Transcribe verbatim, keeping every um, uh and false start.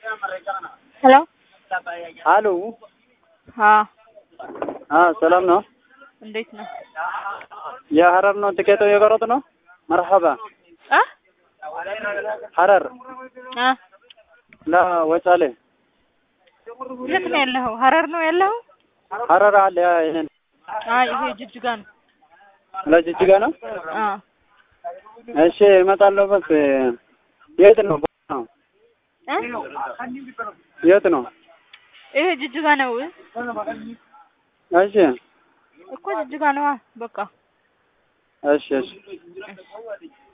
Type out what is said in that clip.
hello hello हाँ हाँ سلام ነው እንዴት ነው የሐረር ነው ትኬቱ የቀረጥ ነው مرحبا አ ሐረር አ ላ ወጫሌ የት ነው ያለው ሐረር ነው ያለው ሐረር አለ ይሄን አይ ይሄ ጅጅጋ ነው ለጅጅጋ ነው አ እሺ እመጣለሁ በስ የት ነው ነው እ የት ነው ይሄ ጅጅጋ ነው እሺ እኮ ጅጅጋ ነው በቃ እሺ እሺ